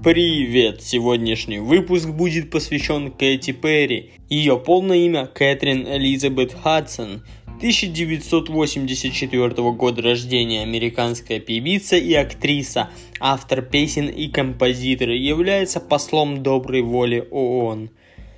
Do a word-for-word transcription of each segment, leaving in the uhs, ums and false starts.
Привет! Сегодняшний выпуск будет посвящен Кэти Перри. Ее полное имя Кэтрин Элизабет Хадсон. тысяча девятьсот восемьдесят четвёртого года рождения, американская певица и актриса, автор песен и композитор, является послом доброй воли ООН.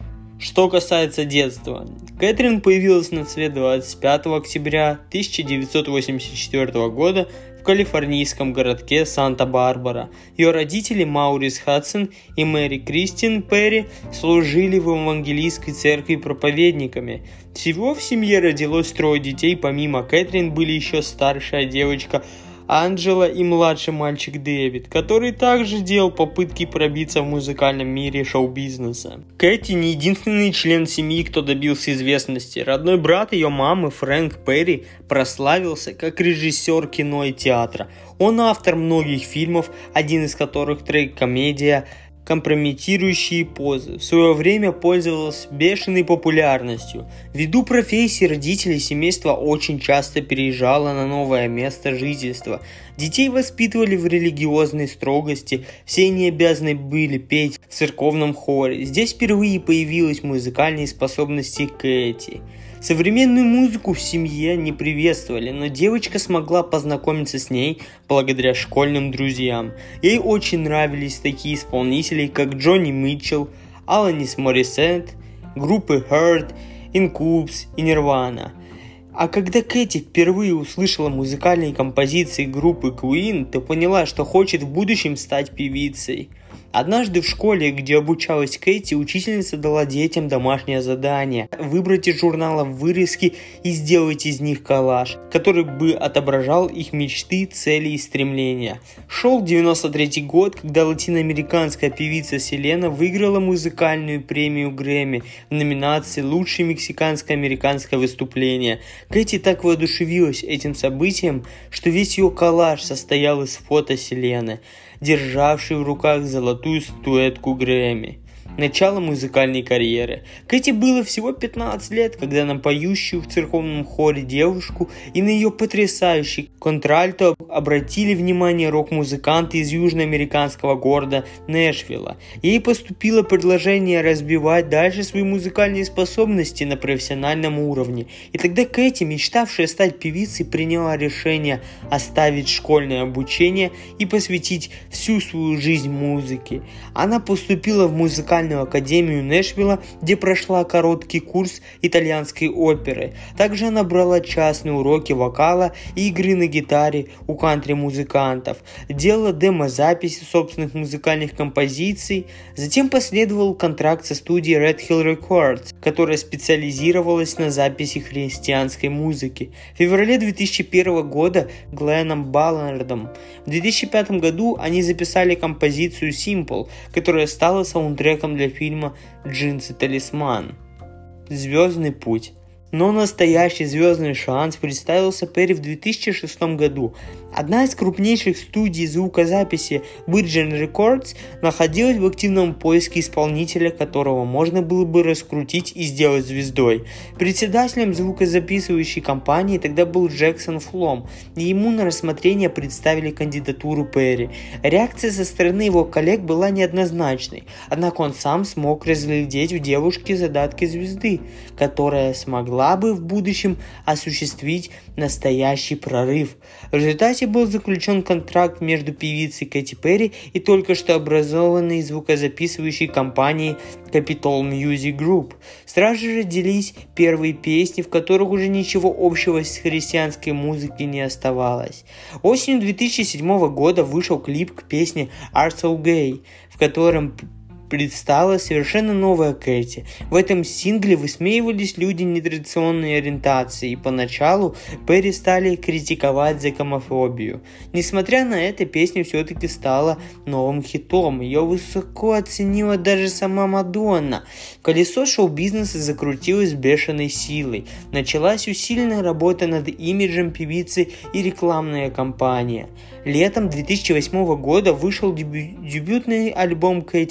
Что касается детства, Кэтрин появилась на свет двадцать пятого октября тысяча девятьсот восемьдесят четвёртого года в калифорнийском городке Санта-Барбара. Ее родители Маурис Хадсон и Мэри Кристин Перри служили в евангелийской церкви проповедниками. Всего в семье родилось трое детей, помимо Кэтрин были еще старшая девочка Анджела и младший мальчик Дэвид, который также делал попытки пробиться в музыкальном мире шоу-бизнеса. Кэти не единственный член семьи, кто добился известности. Родной брат ее мамы Фрэнк Перри прославился как режиссер кино и театра. Он автор многих фильмов, один из которых трагикомедия «Компрометирующие позы» в свое время пользовалась бешеной популярностью. Ввиду профессии родителей семейство очень часто переезжало на новое место жительства. Детей воспитывали в религиозной строгости, все они обязаны были петь в церковном хоре. Здесь впервые появились музыкальные способности Кэти. Современную музыку в семье не приветствовали, но девочка смогла познакомиться с ней благодаря школьным друзьям. Ей очень нравились такие исполнители, как Джонни Митчелл, Аланис Морисет, группы Hurt, Incubus и Nirvana. А когда Кэти впервые услышала музыкальные композиции группы Queen, то поняла, что хочет в будущем стать певицей. Однажды в школе, где обучалась Кэти, учительница дала детям домашнее задание – выбрать из журнала вырезки и сделать из них коллаж, который бы отображал их мечты, цели и стремления. Шел девяносто третий год, когда латиноамериканская певица Селена выиграла музыкальную премию Грэмми в номинации «Лучшее мексиканско-американское выступление». Кэти так воодушевилась этим событием, что весь ее коллаж состоял из фото Селены, державшей в руках золотую статуэтку Грэмми. Начало музыкальной карьеры. Кэти было всего пятнадцать лет, когда на поющую в церковном хоре девушку и на ее потрясающий контральто обратили внимание рок-музыканты из южноамериканского города Нэшвилла. Ей поступило предложение развивать дальше свои музыкальные способности на профессиональном уровне. И тогда Кэти, мечтавшая стать певицей, приняла решение оставить школьное обучение и посвятить всю свою жизнь музыке. Она поступила в музыкальную академию Нэшвилла, где прошла короткий курс итальянской оперы. Также она брала частные уроки вокала и игры на гитаре у кантри-музыкантов, делала демо-записи собственных музыкальных композиций. Затем последовал контракт со студией Red Hill Records, которая специализировалась на записи христианской музыки. В феврале две тысячи первого года Гленном Баллардом. В две тысячи пятом году они записали композицию Simple, которая стала саундтреком для фильма «Джинсы Талисман». Звездный путь. Но настоящий звездный шанс представился Перри в две тысячи шестом году. Одна из крупнейших студий звукозаписи Virgin Records находилась в активном поиске исполнителя, которого можно было бы раскрутить и сделать звездой. Председателем звукозаписывающей компании тогда был Джексон Флом, и ему на рассмотрение представили кандидатуру Перри. Реакция со стороны его коллег была неоднозначной, однако он сам смог разглядеть в девушке задатки звезды, которая смогла бы в будущем осуществить настоящий прорыв. В результате был заключен контракт между певицей Кэти Перри и только что образованной звукозаписывающей компанией Capitol Music Group. Сразу же родились первые песни, в которых уже ничего общего с христианской музыкой не оставалось. Осенью две тысячи седьмого года вышел клип к песне Are So Gay, в котором предстала совершенно новая Кэти. В этом сингле высмеивались люди нетрадиционной ориентации, и поначалу Перри стали критиковать за гомофобию. Несмотря на это, песня все-таки стала новым хитом. Ее высоко оценила даже сама Мадонна. Колесо шоу-бизнеса закрутилось с бешеной силой. Началась усиленная работа над имиджем певицы и рекламная кампания. Летом две тысячи восьмого года вышел дебю- дебютный альбом Кэти Перри.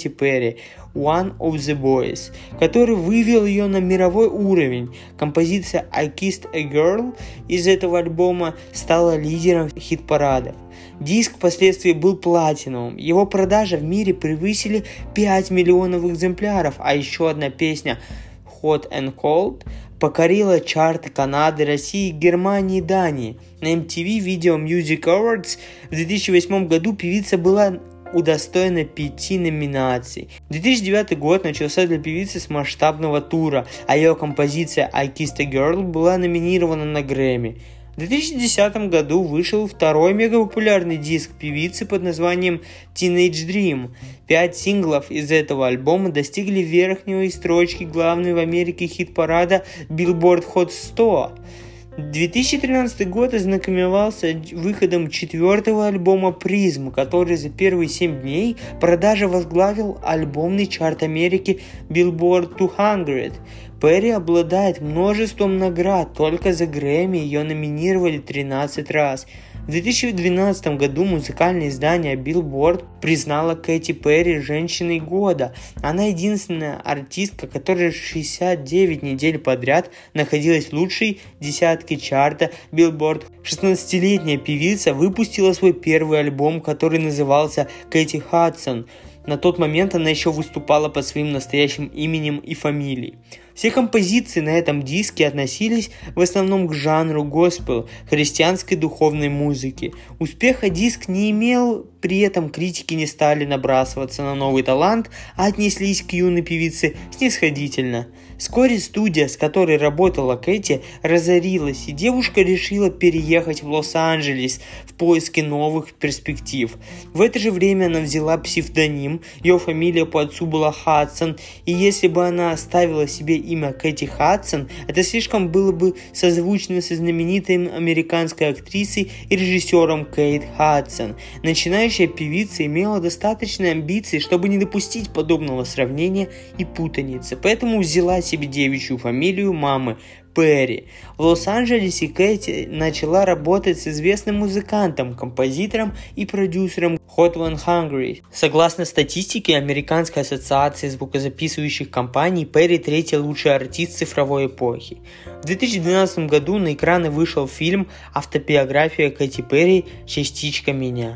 Перри «One of the Boys», который вывел ее на мировой уровень. Композиция «I Kissed a Girl» из этого альбома стала лидером хит-парадов. Диск впоследствии был платиновым, его продажи в мире превысили пять миллионов экземпляров, а еще одна песня «Hot and Cold» покорила чарты Канады, России, Германии и Дании. На эм ти ви Video Music Awards в две тысячи восьмом году певица была удостоена пяти номинаций. две тысячи девятый год начался для певицы с масштабного тура, а ее композиция «I Kissed a Girl» была номинирована на Грэмми. В две тысячи десятом году вышел второй мегапопулярный диск певицы под названием Teenage Dream. Пять синглов из этого альбома достигли верхней строчки главной в Америке хит-парада Billboard Hot сто. две тысячи тринадцатый год ознаменовался выходом четвертого альбома Prism, который за первые семь дней продажи возглавил альбомный чарт Америки Billboard двести. Перри обладает множеством наград, только за Грэмми ее номинировали тринадцать раз. В две тысячи двенадцатом году музыкальное издание Billboard признало Кэти Перри женщиной года. Она единственная артистка, которая шестьдесят девять недель подряд находилась в лучшей десятке чарта Billboard. шестнадцатилетняя певица выпустила свой первый альбом, который назывался «Кэти Хадсон». На тот момент она еще выступала под своим настоящим именем и фамилией. Все композиции на этом диске относились в основном к жанру госпел, христианской духовной музыки. Успеха диск не имел, при этом критики не стали набрасываться на новый талант, а отнеслись к юной певице снисходительно. Вскоре студия, с которой работала Кэти, разорилась, и девушка решила переехать в Лос-Анджелес в поиске новых перспектив. В это же время она взяла псевдоним, ее фамилия по отцу была Хадсон, и если бы она оставила себе имя Кэти Хадсон, это слишком было бы созвучно со знаменитой американской актрисой и режиссером Кейт Хадсон. Начинающая певица имела достаточные амбиции, чтобы не допустить подобного сравнения и путаницы, поэтому взяла себе девичью фамилию мамы Перри. В Лос-Анджелесе Кэти начала работать с известным музыкантом, композитором и продюсером Hot сто. Согласно статистике Американской ассоциации звукозаписывающих компаний, Перри третий лучший артист цифровой эпохи. В две тысячи двенадцатом году на экраны вышел фильм «Автобиография Кэти Перри. Частичка меня».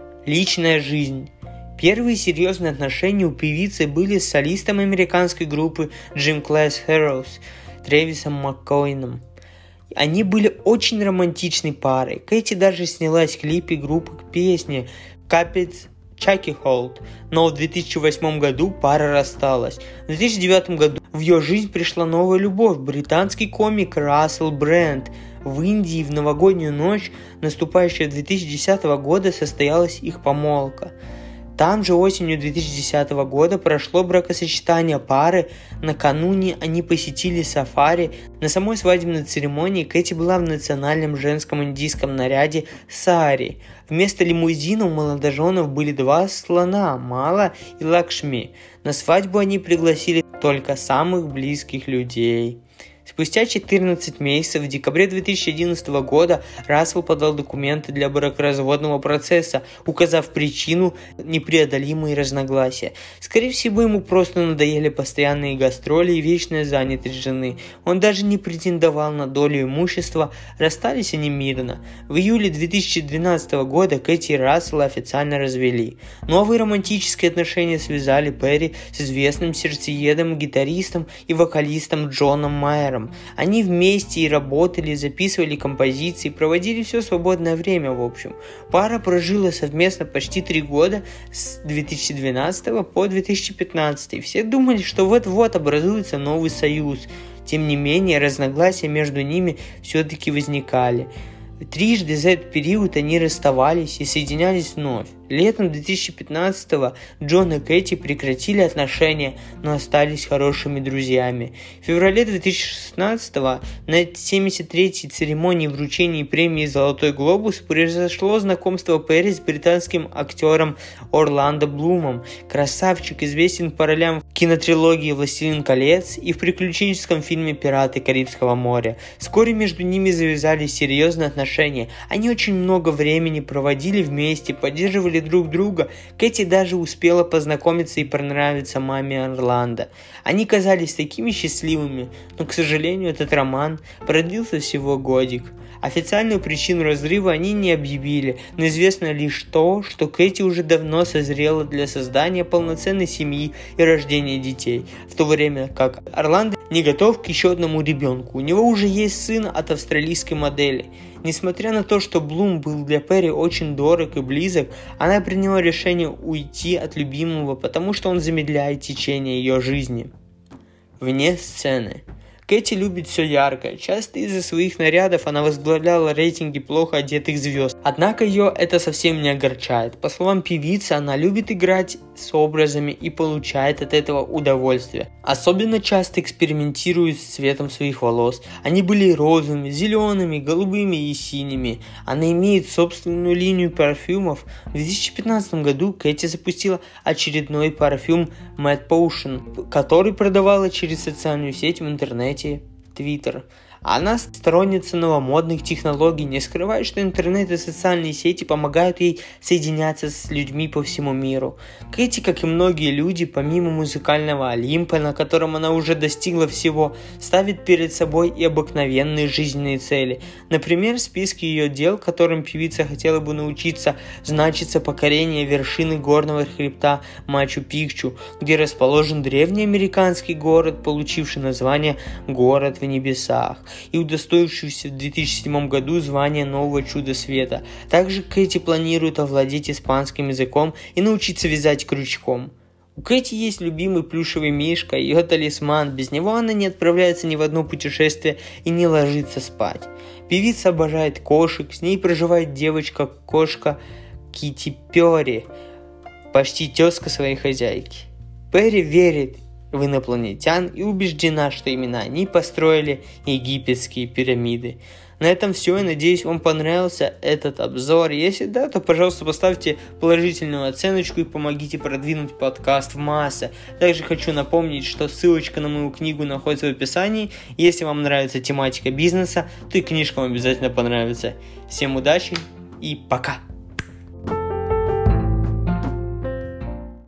Личная жизнь. Первые серьезные отношения у певицы были с солистом американской группы Gym Class Heroes Трэвисом Маккоином. Они были очень романтичной парой. Кэти даже снялась в клипе группы к песне Cupid's Chucky Hold, но в две тысячи восьмом году пара рассталась. В две тысячи девятом году в ее жизнь пришла новая любовь – британский комик Рассел Брэнд. В Индии в новогоднюю ночь, наступающую две тысячи десятого года, состоялась их помолвка. Там же осенью две тысячи десятого года прошло бракосочетание пары. Накануне они посетили сафари. На самой свадебной церемонии Кэти была в национальном женском индийском наряде сари. Вместо лимузина у молодоженов были два слона – Мала и Лакшми. На свадьбу они пригласили только самых близких людей. Спустя четырнадцать месяцев, в декабре две тысячи одиннадцатого года, Рассел подал документы для бракоразводного процесса, указав причину – непреодолимые разногласия. Скорее всего, ему просто надоели постоянные гастроли и вечная занятость жены. Он даже не претендовал на долю имущества, расстались они мирно. В июле две тысячи двенадцатого года Кэти и Рассела официально развели. Новые романтические отношения связали Перри с известным сердцеедом, гитаристом и вокалистом Джоном Майером. Они вместе и работали, записывали композиции, проводили все свободное время, в общем. Пара прожила совместно почти три года с две тысячи двенадцатого по две тысячи пятнадцатый. Все думали, что вот-вот образуется новый союз. Тем не менее, разногласия между ними все-таки возникали. Трижды за этот период они расставались и соединялись вновь. Летом две тысячи пятнадцатого Джон и Кэти прекратили отношения, но остались хорошими друзьями. В феврале две тысячи шестнадцатого на семьдесят третьей церемонии вручения премии «Золотой глобус» произошло знакомство Перри с британским актером Орландо Блумом. Красавчик известен по ролям в кинотрилогии «Властелин колец» и в приключенческом фильме «Пираты Карибского моря». Вскоре между ними завязались серьезные отношения. Они очень много времени проводили вместе, поддерживали узнали друг друга, Кэти даже успела познакомиться и понравиться маме Орландо. Они казались такими счастливыми, но, к сожалению, этот роман продлился всего годик. Официальную причину разрыва они не объявили, но известно лишь то, что Кэти уже давно созрела для создания полноценной семьи и рождения детей, в то время как Орландо не готов к еще одному ребенку. У него уже есть сын от австралийской модели. Несмотря на то, что Блум был для Перри очень дорог и близок, она приняла решение уйти от любимого, потому что он замедляет течение ее жизни. Вне сцены. Кэти любит все яркое. Часто из-за своих нарядов она возглавляла рейтинги плохо одетых звезд. Однако ее это совсем не огорчает. По словам певицы, она любит играть с образами и получает от этого удовольствие. Особенно часто экспериментирует с цветом своих волос. Они были розовыми, зелеными, голубыми и синими. Она имеет собственную линию парфюмов. В две тысячи пятнадцатом году Кэти запустила очередной парфюм Mad Potion, который продавала через социальную сеть в интернете Twitter. Она сторонница новомодных технологий, не скрывает, что интернет и социальные сети помогают ей соединяться с людьми по всему миру. Кэти, как и многие люди, помимо музыкального Олимпа, на котором она уже достигла всего, ставит перед собой и обыкновенные жизненные цели. Например, в списке ее дел, которым певица хотела бы научиться, значится покорение вершины горного хребта Мачу-Пикчу, где расположен древний американский город, получивший название «Город в небесах», и удостоившийся в две тысячи седьмом году звания нового чуда света. Также Кэти планирует овладеть испанским языком и научиться вязать крючком. У Кэти есть любимый плюшевый мишка, ее талисман, без него она не отправляется ни в одно путешествие и не ложится спать. Певица обожает кошек, с ней проживает девочка-кошка Кити Перри, почти тезка своей хозяйки. Перри верит в инопланетян и убеждена, что именно они построили египетские пирамиды. На этом все. Я надеюсь, вам понравился этот обзор. Если да, то, пожалуйста, поставьте положительную оценочку и помогите продвинуть подкаст в массы. Также хочу напомнить, что ссылочка на мою книгу находится в описании. Если вам нравится тематика бизнеса, то и книжка вам обязательно понравится. Всем удачи и пока!